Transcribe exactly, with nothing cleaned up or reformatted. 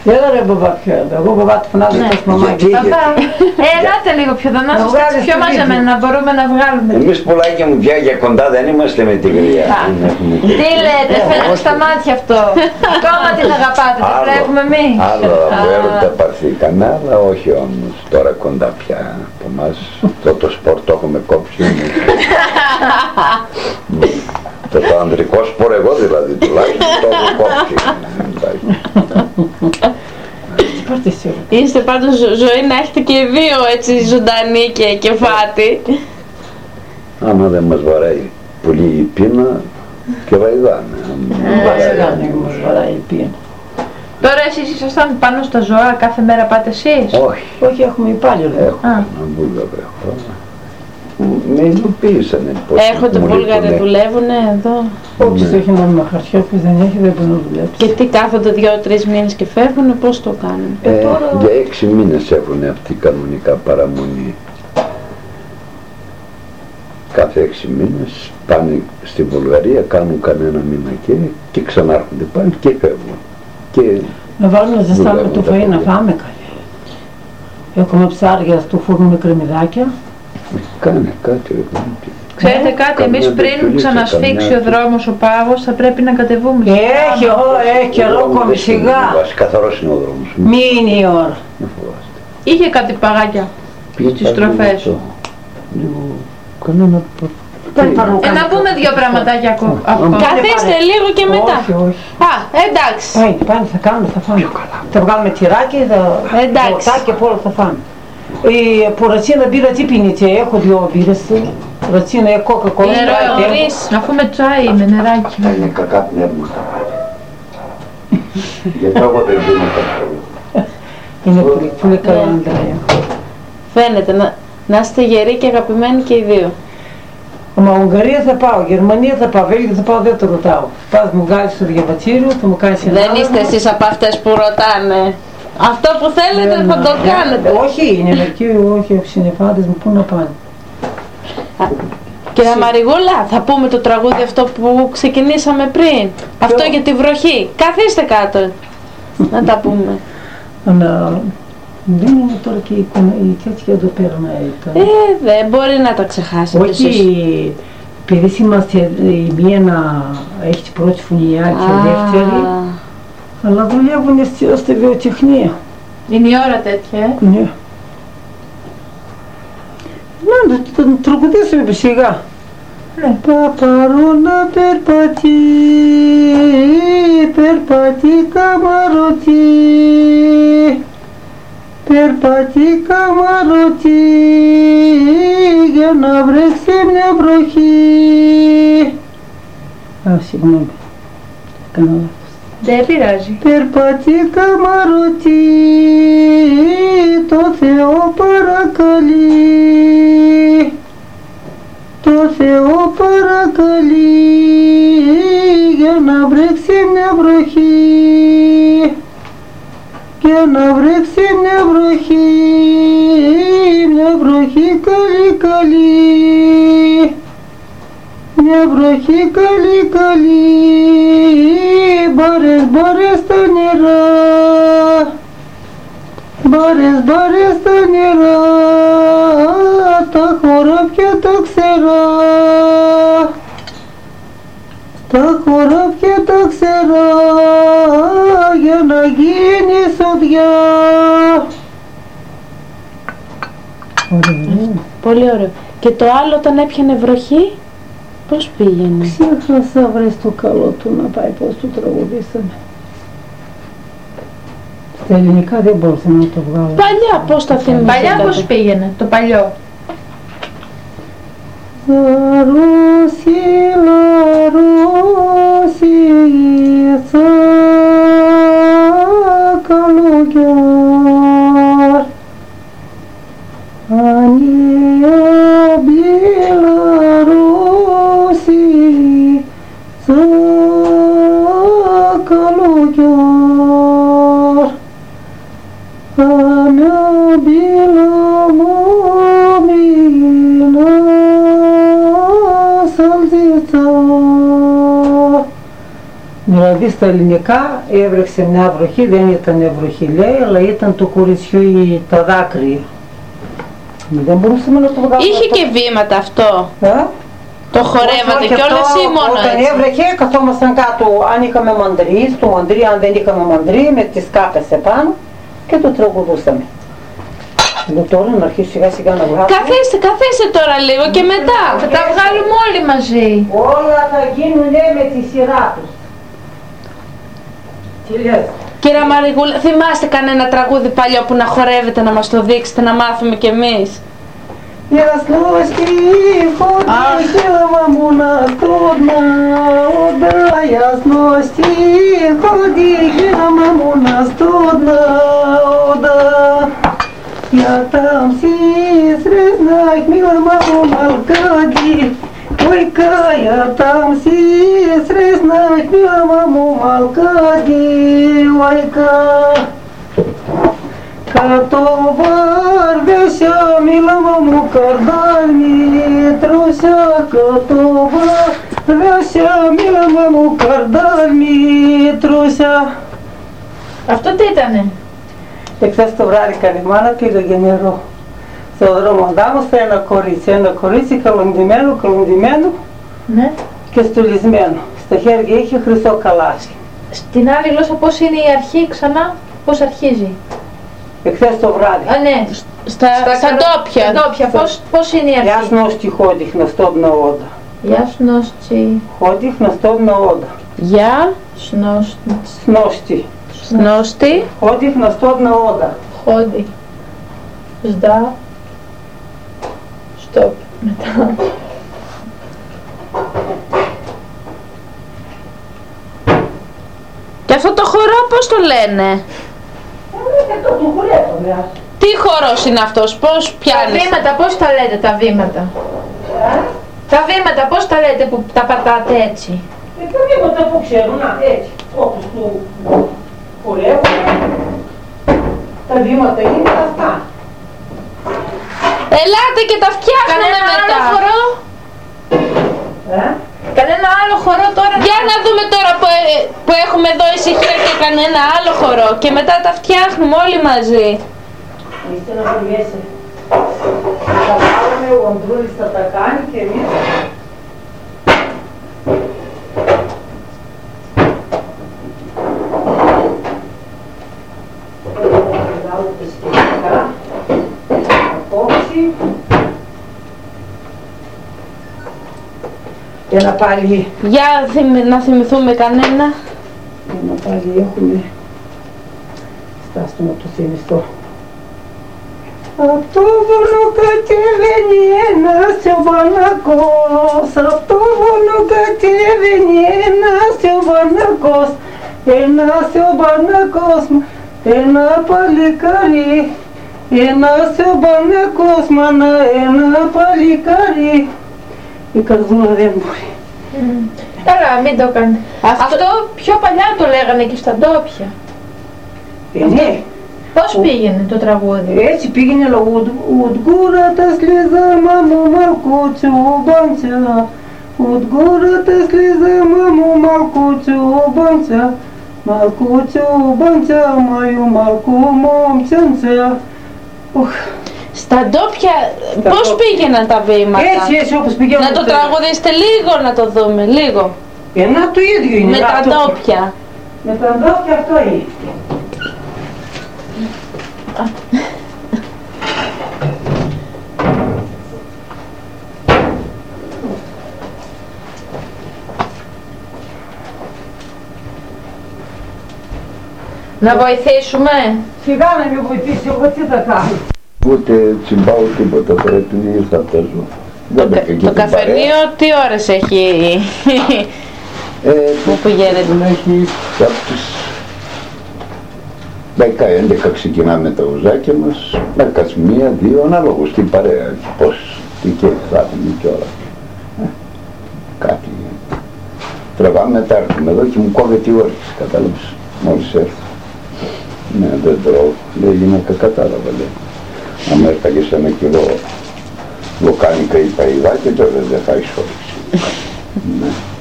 Έλα ρε μπαμπά πιο εδώ, εγώ μπαμπά του φωνάζω ναι. Τόσο μαμάκι. Παπά, ελάτε λίγο πιο εδώ, να είστε πιο μαζεμένα, να μπορούμε να βγάλουμε. Εμείς πουλάκια μου πια για κοντά δεν είμαστε με τη γριά. Τι λέτε, φαίνεται στα μάτια αυτό. Ακόμα την αγαπάτε, το βλέπουμε εμείς. Άλλο από έρωτα πάρθηκανε, αλλά όχι όμως τώρα κοντά πια από εμάς. Το σπορ το έχουμε κόψει. Το, το ανδρικό σπορ εγώ δηλαδή τουλάχιστον το έχω κόψει. Είστε πάντως ζωή να έχετε και δύο έτσι ζωντανή και κεφάτη. Άμα δεν μας βαράει πολύ η πείνα και βαϊδάνε. Δεν μας βαράει η πείνα. Τώρα εσείς ήσασταν πάνω στα ζώα, κάθε μέρα πάτε εσείς? Όχι. Όχι, έχουμε υπάλληλο. Έχω έναν Βούλγαρο έχω. Με ειδοποίησανε πως έρχονται Βούλγαροι, δουλεύουνε εδώ. Όποιος έχει νόμιμα χαρτιά, όποιος δεν έχει δεν μπορεί να δουλέψει. Και τι, κάθονται δύο-τρεις μήνες και φεύγουνε, πώς το κάνουν? Ε, για έξι μήνες έχουν αυτή κανονικά παραμονή. Κάθε έξι μήνες πάνε στη Βουλγαρία, κάνουν κανένα μήνα και, και ξανάρχονται πάνε και φεύγουν. Και να βάλουμε να ζεστάμε το φαΐ να φάμε καλή. Έχουμε ψάρια στο φούρνο με κρεμμυδάκια. Κάνε κάτι. Ξέρετε κάτι, εμείς πριν ξανασφίξει ο δρόμος ο πάγος θα πρέπει να κατεβούμε. Έχει, έχει καιρό ακόμη σιγά. Καθαρός είναι ο δρόμος. Μείνει η ώρα. Είχε κάτι παγάκια στις στροφές. Κανένα. Ε, να πούμε δύο πραγματάκια ακόμα. Καθίστε λίγο και μετά. Όχι, όχι. Α, εντάξει. Πάει, πάνε, θα κάνουμε, θα φάμε. Θα βγάλουμε τυράκι, θα εντάξει. Και από όλα θα φάμε. И по рацина бира τι πίνετε, έχω δύο μπύρες, ρατσίνα ή κόκα-κόλλα. Νερό, αφού με τσάι, με νεράκι. Είναι κακά πνεύματα. Γιατί εγώ δεν δίνω κακά. Είναι πολύ, πολύ καλό, Ανδρέα. Φαίνεται να, να είστε γεροί και αγαπημένοι και οι δύο. Μα Ουγγαρία θα πάω, Γερμανία θα πάω, Βέλγιο θα πάω, δεν το ρωτάω. Πας μου βγάλεις στο διαβατήριο, θα μου κάνεις ένα. Δεν είστε εσείς από αυτές που ρωτάνε. Αυτό που θέλετε θα το κάνετε. Όχι, είναι μερικοί, όχι, οι συνεφάντες μου, πού να πάνε. Κυρία Μαριγούλα, θα πούμε το τραγούδι αυτό που ξεκινήσαμε πριν. Αυτό για τη βροχή. Καθίστε κάτω. Να τα πούμε. Αλλά δεν είναι τώρα και η τέτοια εδώ πέρα να ήταν. Ε, δεν μπορεί να τα ξεχάσετε. Όχι, επειδή είμαστε η μία να έχει την πρώτη φωνή, η άλλη τη δεύτερη. Αλλά δουλεύουν στη βιοτεχνία. Είναι η ώρα τέτοια, ε? Ναι. Να, το τραγουδήσουμε σιγά. Ναι. Παπαρόνα περπατεί, περπατεί καμαρωτή, περπατεί καμαρωτή, για να βρέξει μια βροχή. Α, συγγνώμη. Κάνω λάθος. Δεν πειράζει. Περπατεί καμαρωτή, το Θεό παρακαλεί, το Θεό παρακαλεί, για να βρέξει μια βροχή, για να βρέξει μια βροχή, μια βροχή καλή καλή, μια βροχή καλή καλή, μπάρες μπάρες στα νερά, μπάρες μπάρες στα νερά, τα χωράφια τα ξερά, τα χωράφια τα ξερά, για να γίνει σοδιά. Ωραίο. Πολύ ωραίο. Και το άλλο όταν έπιανε βροχή, πώς πήγαινε? Ξέχασα, βρες το καλό του να πάει, πώς το τραγουδήσαμε. Στα ελληνικά δεν μπορούσα να το βγάλω. Παλιά πώς τα θυμηθήκατε? Παλιά πώς πήγαινε, το παλιό? Λαρούσι, λαρούσι, ίσα καλοκαίρ, ανία μπιλαρούσι, ίσα καλοκαίρ, ανία μπιλαμόμινα, Δηλαδή στα ελληνικά έβρεξε μια βροχή, δεν ήταν βροχή λέει, αλλά ήταν το κοριτσιού τα δάκρυα. Δεν μπορούσαμε να το βγάλουμε. Είχε και βήματα αυτό. Ε? Το χορεύατε κιόλας ή μόνο όταν έτσι? Όταν έβρεχε καθόμασταν κάτω, αν είχαμε μαντρί, στο μαντρί, αν δεν είχαμε μαντρί, με τις κάπες επάνω και το τραγουδούσαμε. Ενώ τώρα να αρχίσει σιγά σιγά να βγάλουμε. Καθίστε, καθίστε τώρα λίγο και μετά. Θα τα βγάλουμε όλοι μαζί. Όλα θα γίνουν με τη σειρά τους. Τι λες? Κύριε Μαριγούλα, θυμάστε κανένα τραγούδι παλιό που να χορεύετε να μας το δείξετε, να μάθουμε κι εμείς? Ясности ходи, мамуна трудно, да, ясности ходи, мамуна трудно, да. Я там сестре знать, мила маму малкади, ой-ка, я там сестре знать, мила маму малкади, ой-ка. Като вървеше мила му кардалми труся, като вървеше мила μου κардάλμι τρούσα. Αυτό τι ήτανε? Εχθές το βράδυ καλή μάνα πήγε νερό. Στο δρόμο αντάμωσα ένα κορίτσι, ένα κορίτσι καλοντημένο, καλοντημένο ναι. Και στολισμένο. Στα χέρια είχε χρυσό καλάσι. Στην άλλη γλώσσα πώς είναι η αρχή ξανά, πώς αρχίζει? Εχθές το βράδυ. Α, ναι. Στα, στα, στα ντόπια. Στα ντόπια. Πώς, πώς είναι η αρχή? Ясности ходих на стодна вода. Ясности. Ходих на стодна вода. Για. Σνώστη. Σνώστη. Σνώστη. Ходих на стодна вода. Χόντι. Σδα. Στοπ. Μετά. Και αυτό το χορό πώς το λένε? Τι χορός είναι αυτός, πώς πιάνεις? Τα βήματα, πώς τα λέτε τα βήματα? Ε? Τα βήματα, πώς τα λέτε που τα πατάτε έτσι? Ε, τα βήματα που ξέρουν, να, έτσι, όπως του χορεύουν. Τα βήματα είναι αυτά. Ελάτε και τα φτιάχνουμε Κανένα μετά. άλλο χορό? Ε? Κανένα άλλο χορό τώρα? Για να δούμε τώρα που, ε, που έχουμε εδώ ησυχία και κανένα άλλο χορό και μετά τα φτιάχνουμε όλοι μαζί. Είστε να βουλιέσαι. Θα βάλουμε, ο Ανδρούλης θα τα κάνει και εμείς. Θα βάλουμε τα σχετικά. Απόψη. Για να πάλι, Για θυμ- να θυμηθούμε κανένα. για να πάλι έχουμε, στάστε να το θυμηθώ. Απ' το βουνό κατεβαίνει ένας Ιωβανακός, απ' το βουνό κατεβαίνει ένας Ιωβανακός, ένας Ιωβανακός, ένα παλικάρι, ένας Ιωβανακός, μάνα, ένα παλικάρι. Η καρδούλα δεν μπορεί. Mm. Καλά, μην το κάνετε. Αυτό... Αυτό πιο παλιά το λέγανε και στα ντόπια. Ε, ναι. Πώς πήγαινε το τραγούδι? Έτσι πήγαινε λόγω «Ουντ-γκούρατα σλίζα μάμου μαλκούτσου μπάντσα, Ουντ-γκούρατα σλίζα μάμου μαλκούτσου μπάντσα, Μαλκούτσου μπάντσα μаю μαλκού μομτσάντσα». Στα ντόπια Στα πώς ντόπια. πήγαιναν τα βήματα? Έτσι, έτσι όπως πήγαινε. Να το τραγουδήσετε λίγο να το δούμε, λίγο. Ε, να το ίδιο είναι. Με τα αυτό. ντόπια. Με τα ντόπια αυτό είναι. Να βοηθήσουμε. Σιγά να με βοηθήσει, εγώ τι θα κάνω. Ούτε τσιμπάω τίποτα, πρέπει να ήρθα από τα ζώα. Το, κα- το καφενείο τι ώρες έχει Ε, που πηγαίνετε? δεν έχει από τις δέκα έντεκα ξεκινάμε τα ουζάκια μας, δέκα μία, δύο, ανάλογος τι παρέα, πώς, τι και θα έχουμε και όλα. Ε, κάτι. Τραβάμε, μετά έρχομαι εδώ και μου κόβεται η όρεξη, κατάλαβες, μόλις έρθω. Ναι, δεν τρώω, λέει η γυναίκα, κατάλαβα, λέει. Αν έφταγε σε ένα κιλό λοκάνικα ή παϊδάκια, τώρα δεν θα έχεις όρεξη. Ναι.